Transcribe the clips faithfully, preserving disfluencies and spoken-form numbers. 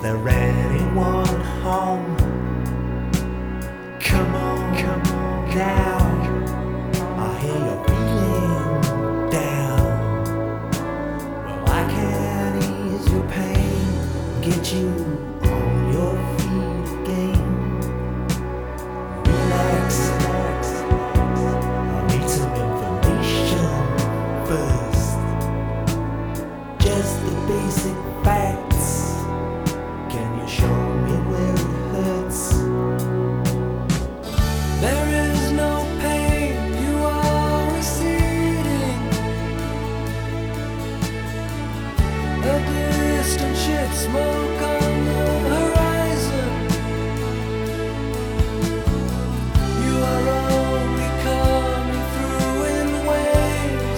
there anyone home? Come on, come on now. I hear you're feeling down. Well, I can ease your pain, get you on your feet again. Relax, relax. I need some information first. Just the basic facts. Can you show me where it hurts? There is no pain, you are receding. A distant ship, smoke on the horizon. You are only coming through in waves.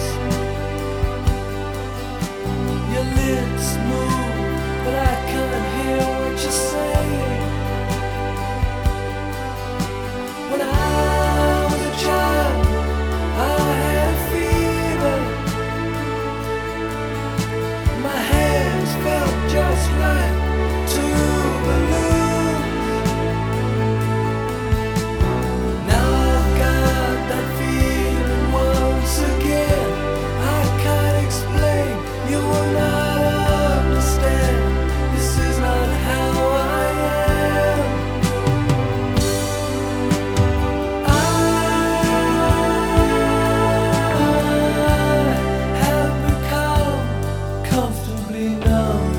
Your lips move, but I can't hear what you're saying. When I was a child, I had a fever. My hands felt just like two balloons. Now I've got that feeling once again. I can't explain, you will not understand. This is not how I am. I have become comfortably numb.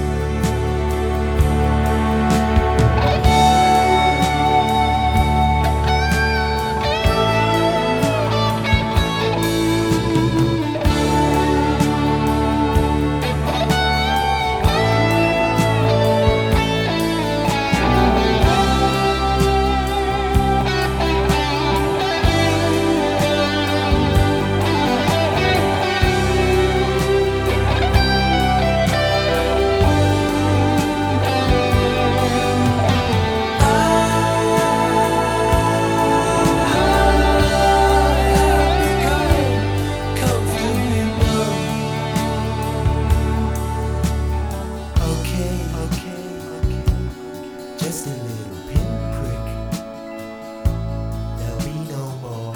Okay, okay, okay. Just a little pinprick. There'll be no more.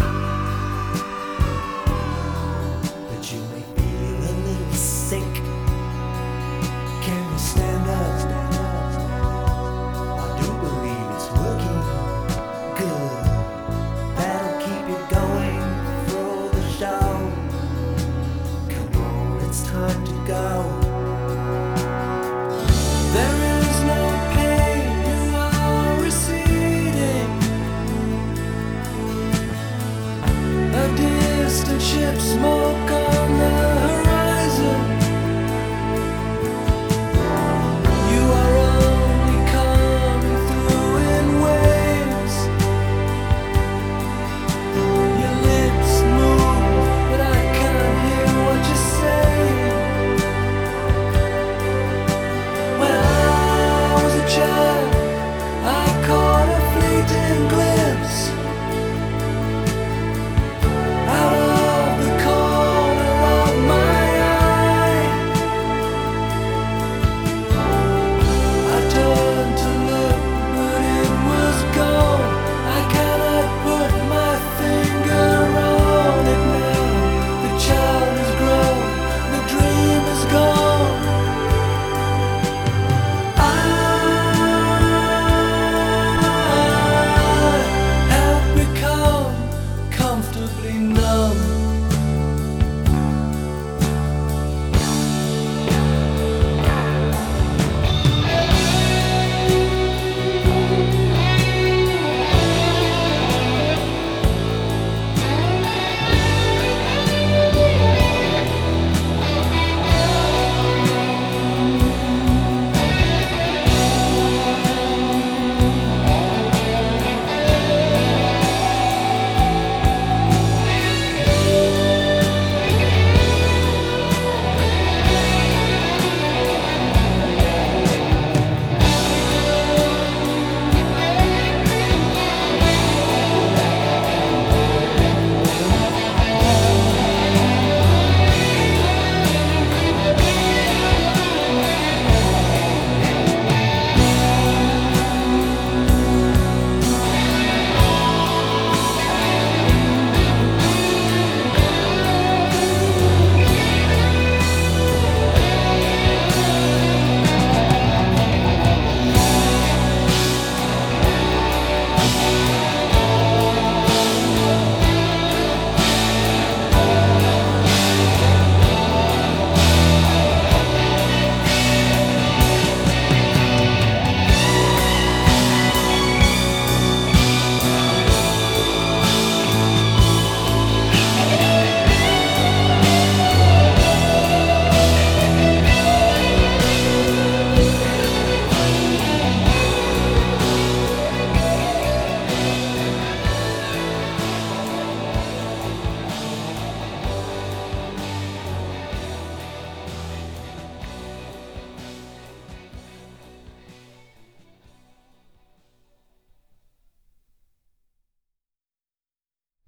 But you may feel a little sick. Can you stand up? Stand up. I do believe it's working good. That'll keep you going through the show. Come on, it's time to go.